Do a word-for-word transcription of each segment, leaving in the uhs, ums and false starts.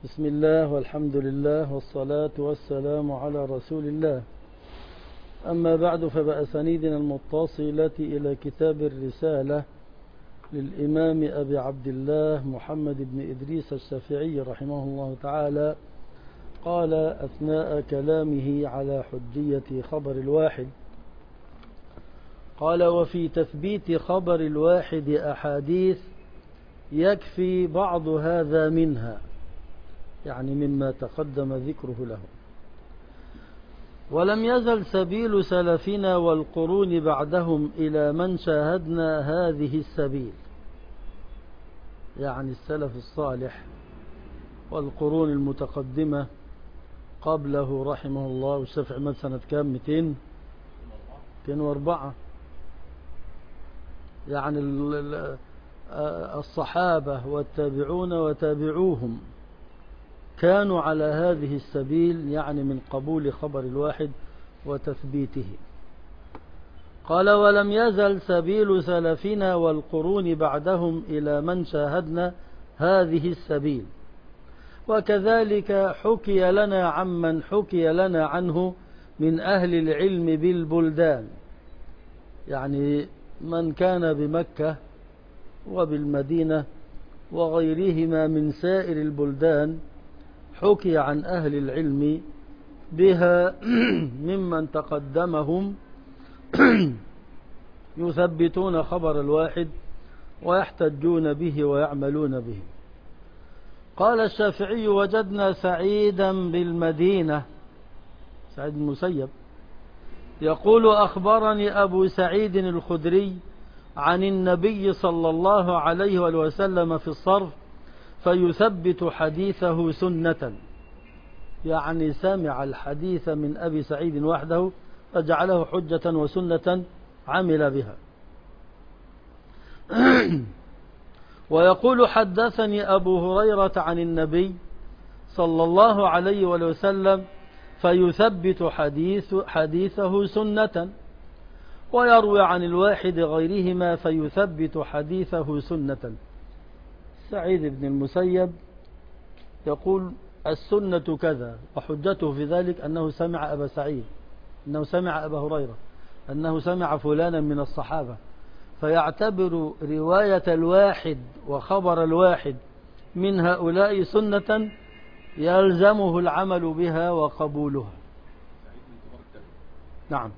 بسم الله والحمد لله والصلاة والسلام على رسول الله. أما بعد، فبأسانيدنا المتصلة إلى كتاب الرسالة للإمام أبي عبد الله محمد بن إدريس الشافعي رحمه الله تعالى، قال أثناء كلامه على حجية خبر الواحد، قال: وفي تثبيت خبر الواحد أحاديث يكفي بعض هذا منها، يعني مما تقدم ذكره له. ولم يزل سبيل سلفنا والقرون بعدهم إلى من شاهدنا هذه السبيل، يعني السلف الصالح والقرون المتقدمة قبله رحمه الله. والشافعي مات سنة كام؟ مئتين وأربعة. يعني الصحابة والتابعون وتابعوهم كانوا على هذه السبيل، يعني من قبول خبر الواحد وتثبيته. قال: ولم يزل سبيل سلفنا والقرون بعدهم إلى من شاهدنا هذه السبيل، وكذلك حكي لنا عمن حكي لنا عنه من أهل العلم بالبلدان، يعني من كان بمكة وبالمدينة وغيرهما من سائر البلدان، حكي عن أهل العلم بها ممن تقدمهم يثبتون خبر الواحد ويحتجون به ويعملون به. قال الشافعي: وجدنا سعيدا بالمدينة، سعيد المسيب، يقول: أخبرني أبو سعيد الخدري عن النبي صلى الله عليه وسلم في الصرف، فيثبت حديثه سنة، يعني سمع الحديث من أبي سعيد وحده فجعله حجة وسنة عمل بها. ويقول: حدثني أبو هريرة عن النبي صلى الله عليه وسلم، فيثبت حديث حديثه سنة. ويروي عن الواحد غيرهما فيثبت حديثه سنة. سعيد بن المسيب يقول: السنة كذا، وحجته في ذلك أنه سمع أبا سعيد، أنه سمع أبا هريرة، أنه سمع فلانا من الصحابة، فيعتبر رواية الواحد وخبر الواحد من هؤلاء سنة يلزمه العمل بها وقبولها. نعم.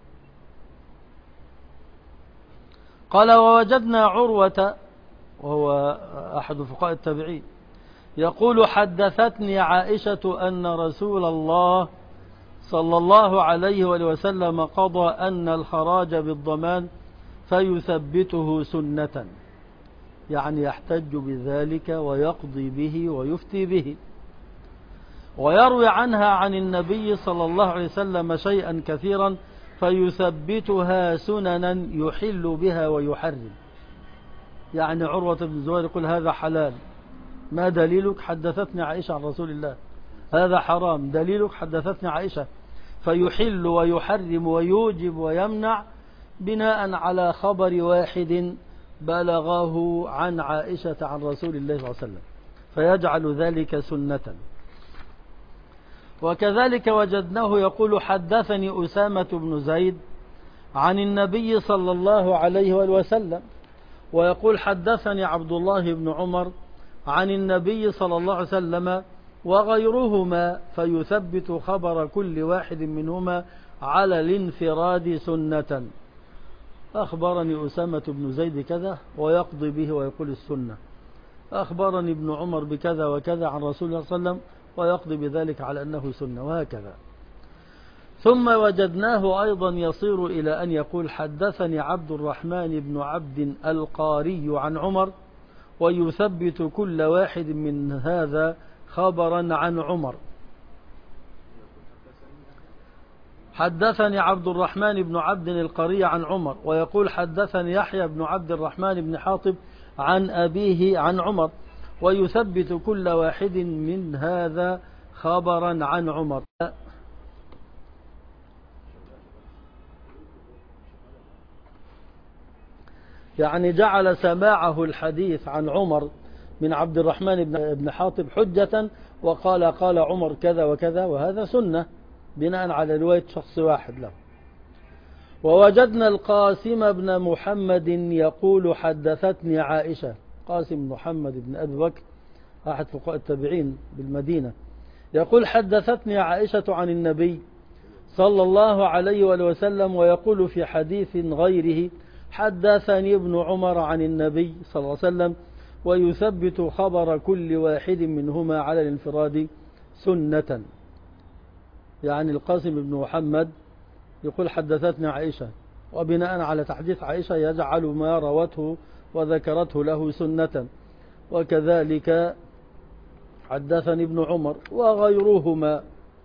قال: ووجدنا عروة، وهو أحد فقهاء التابعين، يقول: حدثتني عائشة أن رسول الله صلى الله عليه وسلم قضى أن الخراج بالضمان فيثبته سنة، يعني يحتج بذلك ويقضي به ويفتي به. ويروي عنها عن النبي صلى الله عليه وسلم شيئا كثيرا فيثبتها سننا يحل بها ويحرم، يعني عروة بن الزبير يقول: هذا حلال، ما دليلك؟ حدثتني عائشة عن رسول الله. هذا حرام، دليلك؟ حدثتني عائشة. فيحل ويحرم ويوجب ويمنع بناء على خبر واحد بلغه عن عائشة عن رسول الله صلى الله عليه وسلم، فيجعل ذلك سنة. وكذلك وجدناه يقول: حدثني أسامة بن زيد عن النبي صلى الله عليه وسلم، ويقول: حدثني عبد الله بن عمر عن النبي صلى الله عليه وسلم وغيرهما، فيثبت خبر كل واحد منهما على الانفراد سنة. أخبرني أسامة بن زيد كذا ويقضي به ويقول السنة، أخبرني ابن عمر بكذا وكذا عن رسول الله صلى الله عليه وسلم ويقضي بذلك على أنه سنة، وهكذا. ثم وجدناه أيضا يصير إلى أن يقول: حدثني عبد الرحمن بن عبد القاري عن عمر، ويثبت كل واحد من هذا خبرا عن عمر. حدثني عبد الرحمن بن عبد القاري عن عمر، ويقول: حدثني يحيى بن عبد الرحمن بن حاطب عن أبيه عن عمر، ويثبت كل واحد من هذا خبرا عن عمر. يعني جعل سماعه الحديث عن عمر من عبد الرحمن بن حاطب حجة وقال قال عمر كذا وكذا، وهذا سنة بناء على رواية شخص واحد له. ووجدنا القاسم بن محمد يقول حدثتني عائشة. قاسم بن محمد بن أبي بكر أحد فقهاء التابعين بالمدينة، يقول حدثتني عائشة عن النبي صلى الله عليه وسلم، ويقول في حديث غيره حدثني ابن عمر عن النبي صلى الله عليه وسلم، ويثبت خبر كل واحد منهما على الانفراد سنة. يعني القاسم بن محمد يقول حدثتني عائشة، وبناء على تحديث عائشة يجعل ما روته وذكرته له سنة. وكذلك حدثني ابن عمر وغيرهما.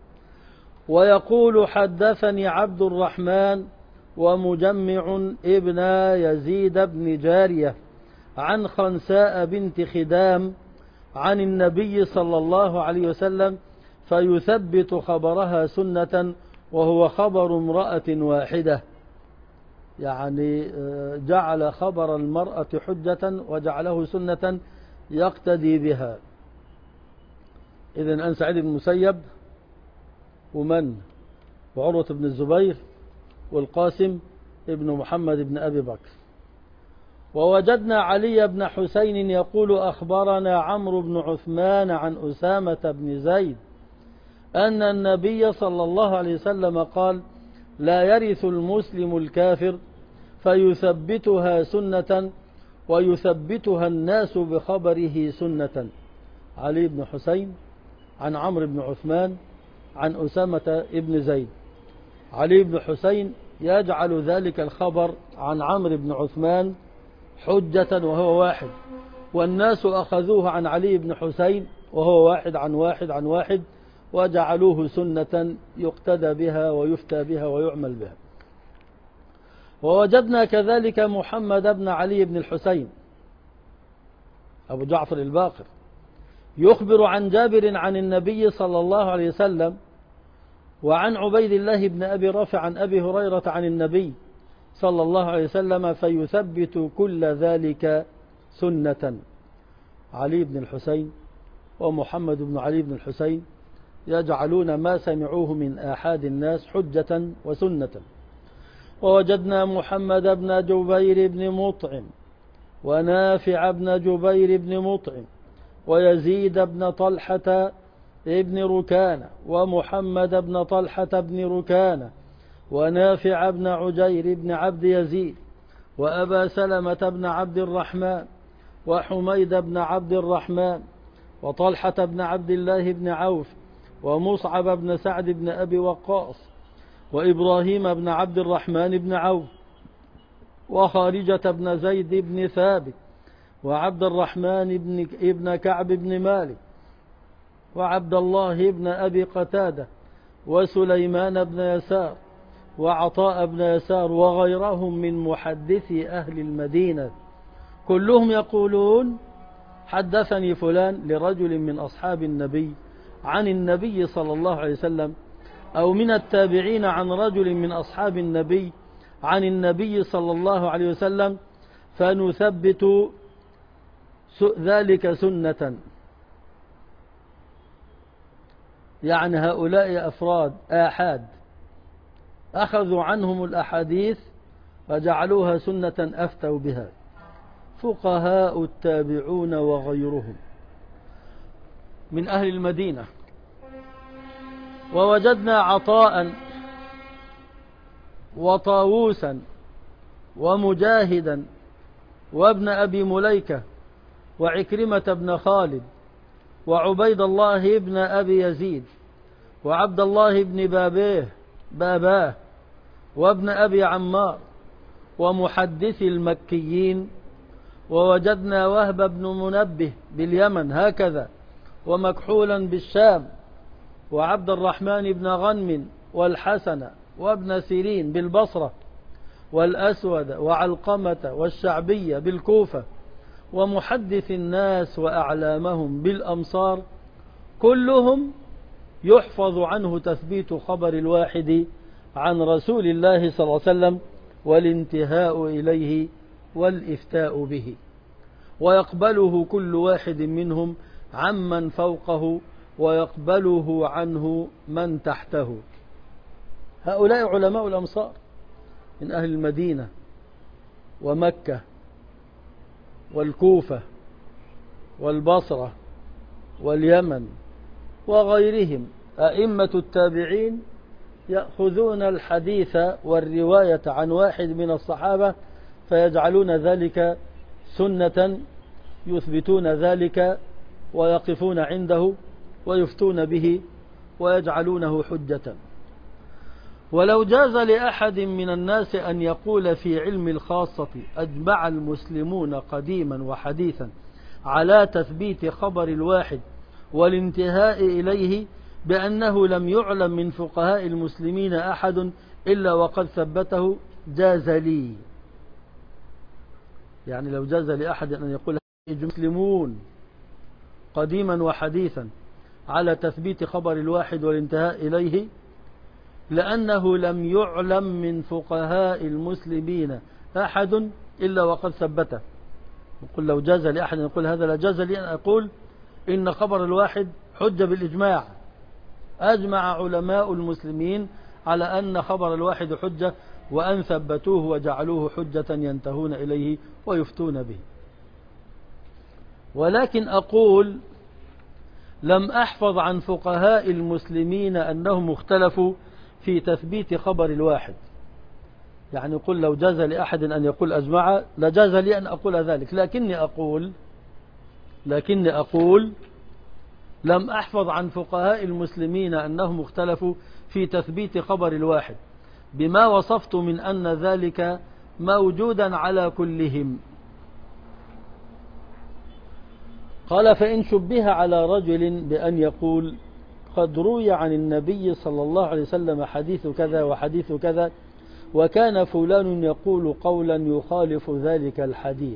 ويقول حدثني عبد الرحمن ومجمع ابن يزيد بن جارية عن خنساء بنت خدام عن النبي صلى الله عليه وسلم، فيثبت خبرها سنة، وهو خبر امرأة واحدة. يعني جعل خبر المرأة حجة وجعله سنة يقتدي بها. إذن أن سعيد بن المسيب ومن وعروة بن الزبير والقاسم ابن محمد بن أبي بكر. ووجدنا علي بن حسين يقول أخبرنا عمرو بن عثمان عن أسامة بن زيد أن النبي صلى الله عليه وسلم قال لا يرث المسلم الكافر، فيثبتها سنة ويثبتها الناس بخبره سنة. علي بن حسين عن عمرو بن عثمان عن أسامة بن زيد. علي بن حسين يجعل ذلك الخبر عن عمرو بن عثمان حجة وهو واحد، والناس أخذوه عن علي بن حسين وهو واحد عن واحد عن واحد، وجعلوه سنة يقتدى بها ويفتى بها ويعمل بها. ووجدنا كذلك محمد بن علي بن الحسين أبو جعفر الباقر يخبر عن جابر عن النبي صلى الله عليه وسلم، وعن عبيد الله بن أبي رافع عن أبي هريرة عن النبي صلى الله عليه وسلم، فيثبت كل ذلك سنة. علي بن الحسين ومحمد بن علي بن الحسين يجعلون ما سمعوه من آحاد الناس حجة وسنة. ووجدنا محمد بن جبير بن مطعم ونافع بن جبير بن مطعم ويزيد بن طلحة ابن ركانة ومحمد بن طلحة بن ركانة ونافع بن عجير بن عبد يزيد وأبا سلمة بن عبد الرحمن وحميد بن عبد الرحمن وطلحة بن عبد الله بن عوف ومصعب بن سعد بن أبي وقاص وإبراهيم بن عبد الرحمن بن عوف وخارجة بن زيد بن ثابت وعبد الرحمن بن ابن كعب بن مالك وعبد الله بن أبي قتادة وسليمان بن يسار وعطاء بن يسار وغيرهم من محدثي أهل المدينة، كلهم يقولون حدثني فلان لرجل من أصحاب النبي عن النبي صلى الله عليه وسلم، أو من التابعين عن رجل من أصحاب النبي عن النبي صلى الله عليه وسلم، فنثبت ذلك سنة. يعني هؤلاء أفراد آحاد أخذوا عنهم الأحاديث وجعلوها سنة أفتوا بها، فقهاء التابعون وغيرهم من أهل المدينة. ووجدنا عطاء وطاووسا ومجاهدا وابن أبي مليكة وعكرمة بن خالد وعبيد الله بن أبي يزيد وعبد الله بن بابيه باباه وابن أبي عمار ومحدث المكيين. ووجدنا وهب بن منبه باليمن هكذا، ومكحولا بالشام، وعبد الرحمن بن غنم والحسن وابن سيرين بالبصرة، والأسود وعلقمة والشعبية بالكوفة، ومحدث الناس وأعلامهم بالأمصار، كلهم يحفظ عنه تثبيت خبر الواحد عن رسول الله صلى الله عليه وسلم والانتهاء إليه والإفتاء به. ويقبله كل واحد منهم عمن فوقه ويقبله عنه من تحته. هؤلاء علماء الأمصار من أهل المدينة ومكة والكوفة والبصرة واليمن وغيرهم، أئمة التابعين يأخذون الحديث والرواية عن واحد من الصحابة فيجعلون ذلك سنة، يثبتون ذلك ويقفون عنده ويفتون به ويجعلونه حجة. ولو جاز لأحد من الناس أن يقول في علم الخاصة أجمع المسلمون قديما وحديثا على تثبيت خبر الواحد والانتهاء إليه بأنه لم يعلم من فقهاء المسلمين أحد إلا وقد ثبته، جاز لي. يعني لو جاز لأحد أن يقول المسلمون قديما وحديثا على تثبيت خبر الواحد والانتهاء إليه لأنه لم يعلم من فقهاء المسلمين أحد إلا وقد ثبته. يقول لو جاز لأحد أن يقول هذا، لا جاز لي أن أقول إن خبر الواحد حجة بالإجماع. أجمع علماء المسلمين على أن خبر الواحد حجة وأن ثبتوه وجعلوه حجة ينتهون إليه ويفتون به. ولكن أقول لم أحفظ عن فقهاء المسلمين أنهم اختلفوا في تثبيت خبر الواحد. يعني يقول لو جاز لأحد أن يقول أجمع، لجاز لي أن أقول ذلك، لكني أقول لكني أقول لم أحفظ عن فقهاء المسلمين أنهم اختلفوا في تثبيت خبر الواحد بما وصفت من أن ذلك موجودا على كلهم. قال فإن شبه على رجل بأن يقول قد روي عن النبي صلى الله عليه وسلم حديث كذا وحديث كذا وكان فلان يقول قولا يخالف ذلك الحديث،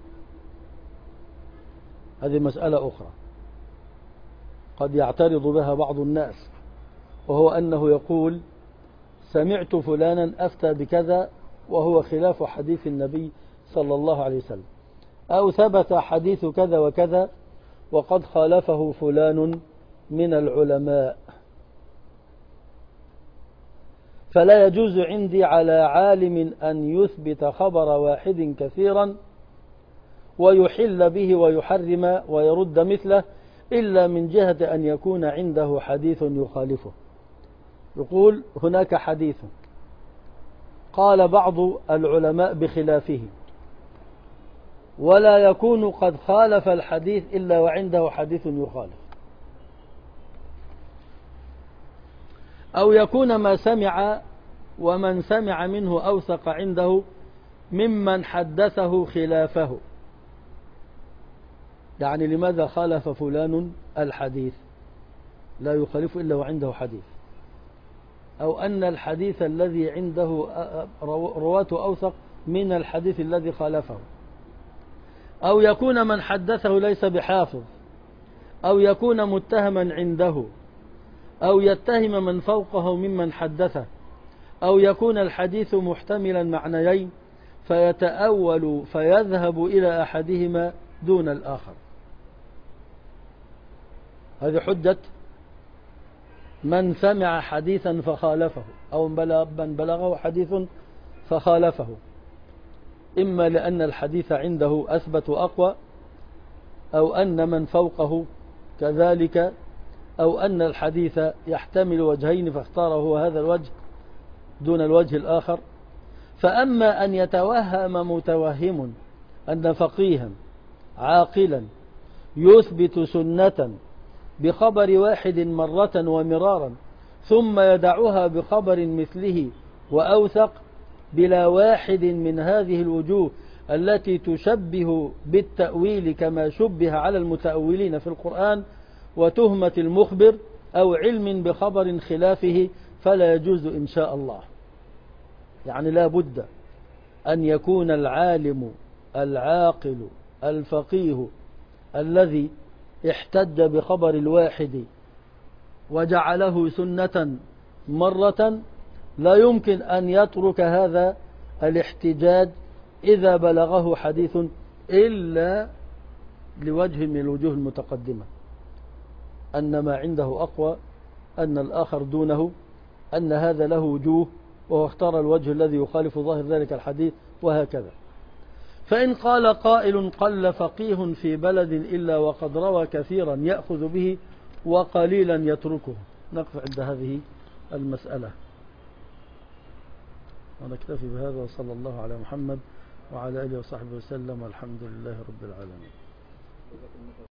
هذه مسألة أخرى قد يعترض بها بعض الناس، وهو أنه يقول سمعت فلانا أفتى بكذا وهو خلاف حديث النبي صلى الله عليه وسلم، أو ثبت حديث كذا وكذا وقد خالفه فلان من العلماء. فلا يجوز عندي على عالم أن يثبت خبر واحد كثيرا ويحل به ويحرم ويرد مثله إلا من جهة أن يكون عنده حديث يخالفه. يقول هناك حديث قال بعض العلماء بخلافه ولا يكون قد خالف الحديث إلا وعنده حديث يخالف، أو يكون ما سمع ومن سمع منه أوثق عنده ممن حدثه خلافه. يعني لماذا خالف فلان الحديث؟ لا يخالف إلا وعنده حديث، أو أن الحديث الذي عنده رواته أوثق من الحديث الذي خالفه، أو يكون من حدثه ليس بحافظ، أو يكون متهما عنده، أو يتهم من فوقه ممن حدثه، أو يكون الحديث محتملا معنيين فيتأول فيذهب إلى أحدهما دون الآخر. هذه حجة من سمع حديثا فخالفه، أو من بلغه حديث فخالفه، إما لأن الحديث عنده أثبت وأقوى، أو أن من فوقه كذلك، أو أن الحديث يحتمل وجهين فاختاره هذا الوجه دون الوجه الآخر. فأما أن يتوهم متوهم أن فقيها عاقلا يثبت سنة بخبر واحد مرة ومرارا ثم يدعها بخبر مثله وأوثق بلا واحد من هذه الوجوه التي تشبه بالتأويل كما شبه على المتأولين في القرآن وتهمة المخبر أو علم بخبر خلافه، فلا يجوز إن شاء الله. يعني لا بد أن يكون العالم العاقل الفقيه الذي احتج بخبر الواحد وجعله سنة مرة لا يمكن أن يترك هذا الاحتجاج إذا بلغه حديث إلا لوجه من الوجوه المتقدمة، أن ما عنده أقوى، أن الآخر دونه، أن هذا له وجوه وهو اختار الوجه الذي يخالف ظاهر ذلك الحديث، وهكذا. فإن قال قائل قل فقيه في بلد إلا وقد روى كثيرا يأخذ به وقليلا يتركه، نقف عند هذه المسألة ونكتفي بهذا، وصلى الله على محمد وعلى آله وصحبه وسلم، والحمد لله رب العالمين.